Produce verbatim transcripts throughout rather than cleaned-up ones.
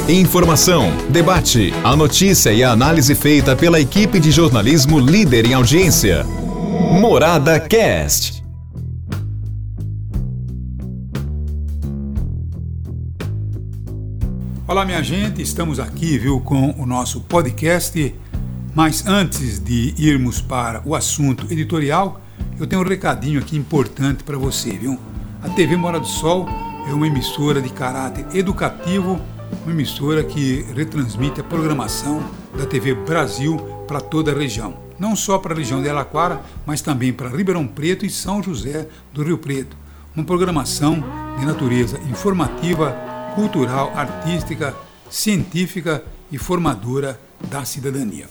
Informação, debate, a notícia e a análise feita pela equipe de jornalismo líder em audiência. Morada Cast. Olá, minha gente, estamos aqui, viu, com o nosso podcast, mas antes de irmos para o assunto editorial, eu tenho um recadinho aqui importante para você, viu? A T V Morada do Sol é uma emissora de caráter educativo, uma emissora que retransmite a programação da T V Brasil para toda a região. Não só para a região de Araraquara, mas também para Ribeirão Preto e São José do Rio Preto. Uma programação de natureza informativa, cultural, artística, científica e formadora da cidadania.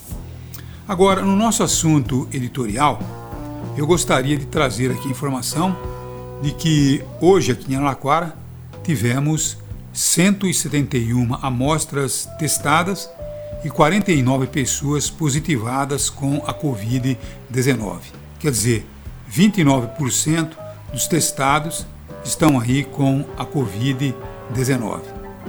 Agora, no nosso assunto editorial, eu gostaria de trazer aqui informação de que hoje aqui em Araraquara tivemos cento e setenta e uma amostras testadas e quarenta e nove pessoas positivadas com a covid dezenove. Quer dizer, vinte e nove por cento dos testados estão aí com a covid dezenove.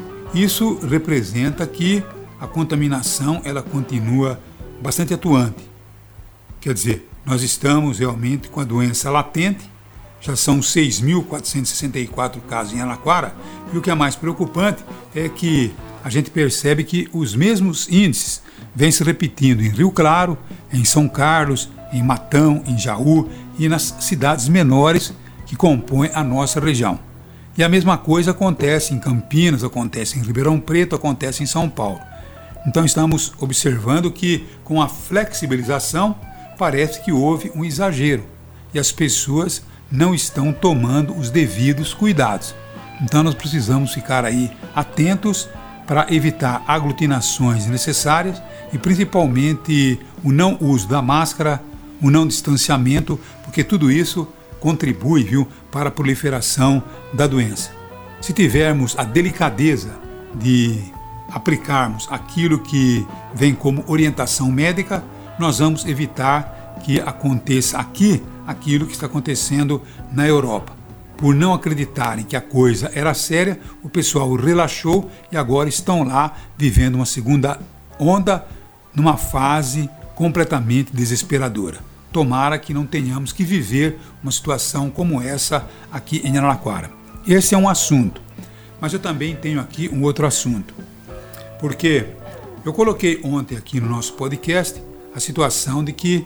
Isso representa que a contaminação ela continua bastante atuante. Quer dizer, nós estamos realmente com a doença latente. Já são seis mil quatrocentos e sessenta e quatro casos em Araraquara, e o que é mais preocupante é que a gente percebe que os mesmos índices vêm se repetindo em Rio Claro, em São Carlos, em Matão, em Jaú e nas cidades menores que compõem a nossa região. E a mesma coisa acontece em Campinas, acontece em Ribeirão Preto, acontece em São Paulo. Então estamos observando que com a flexibilização parece que houve um exagero e as pessoas não estão tomando os devidos cuidados. Então nós precisamos ficar aí atentos para evitar aglutinações necessárias e principalmente o não uso da máscara, o não distanciamento, porque tudo isso contribui, viu, para a proliferação da doença. Se tivermos a delicadeza de aplicarmos aquilo que vem como orientação médica, nós vamos evitar que aconteça aqui aquilo que está acontecendo na Europa. Por não acreditarem que a coisa era séria, o pessoal relaxou e agora estão lá vivendo uma segunda onda numa fase completamente desesperadora. Tomara que não tenhamos que viver uma situação como essa aqui em Araraquara. Esse é um assunto, mas eu também tenho aqui um outro assunto, porque eu coloquei ontem aqui no nosso podcast a situação de que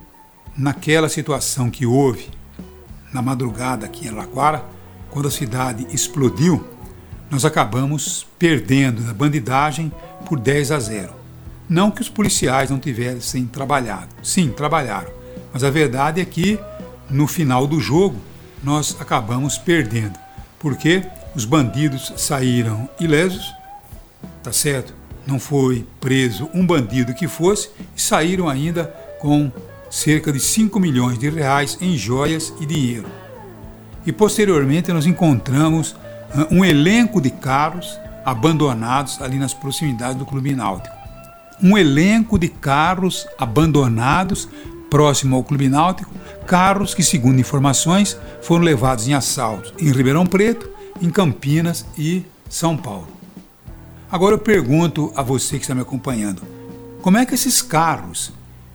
naquela situação que houve na madrugada aqui em Araraquara, quando a cidade explodiu, nós acabamos perdendo a bandidagem por dez a zero. Não que os policiais não tivessem trabalhado. Sim, trabalharam. Mas a verdade é que no final do jogo nós acabamos perdendo. Porque os bandidos saíram ilesos, tá certo? Não foi preso um bandido que fosse e saíram ainda com cerca de cinco milhões de reais em joias e dinheiro. E posteriormente nós encontramos uh, um elenco de carros abandonados ali nas proximidades do Clube Náutico. Um elenco de carros abandonados próximo ao Clube Náutico, carros que, segundo informações, foram levados em assaltos em Ribeirão Preto, em Campinas e São Paulo. Agora eu pergunto a você que está me acompanhando, como é que esses carros,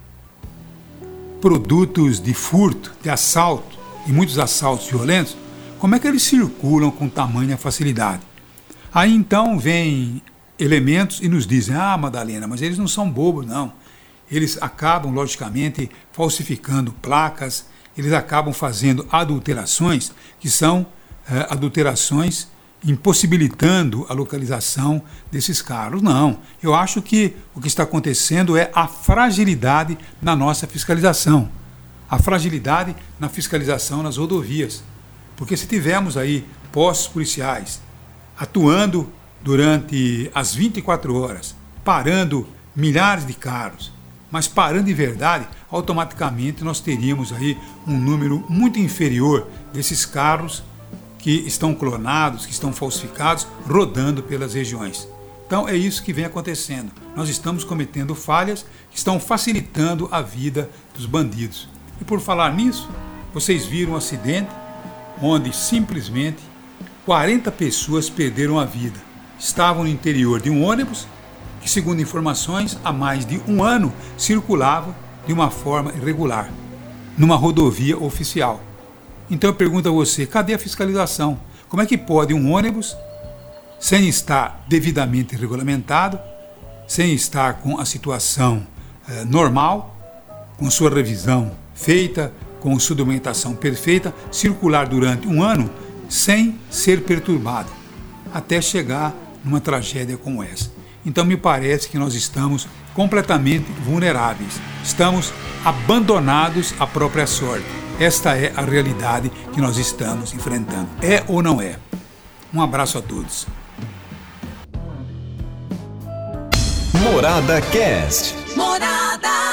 produtos de furto, de assalto e muitos assaltos violentos, como é que eles circulam com tamanha facilidade? Aí então vem elementos e nos dizem, ah, Madalena, mas eles não são bobos, não. Eles acabam, logicamente, falsificando placas, eles acabam fazendo adulterações, que são é, adulterações impossibilitando a localização desses carros. Não, eu acho que o que está acontecendo é a fragilidade na nossa fiscalização, a fragilidade na fiscalização nas rodovias, porque se tivermos aí postos policiais atuando durante as vinte e quatro horas, parando milhares de carros, mas parando de verdade, automaticamente nós teríamos aí um número muito inferior desses carros que estão clonados, que estão falsificados, rodando pelas regiões. Então é isso que vem acontecendo. Nós estamos cometendo falhas que estão facilitando a vida dos bandidos. E por falar nisso, vocês viram um acidente onde simplesmente quarenta pessoas perderam a vida. estavam no interior de um ônibus que, segundo informações, há mais de um ano circulava de uma forma irregular, numa rodovia oficial. Então eu pergunto a você, cadê a fiscalização? Como é que pode um ônibus, sem estar devidamente regulamentado, sem estar com a situação eh, normal, com sua revisão feita, com sua documentação perfeita, circular durante um ano sem ser perturbado, até chegar numa tragédia como essa? Então me parece que nós estamos completamente vulneráveis, estamos abandonados à própria sorte. Esta é a realidade que nós estamos enfrentando. É ou não é? Um abraço a todos. Morada Cast. Morada.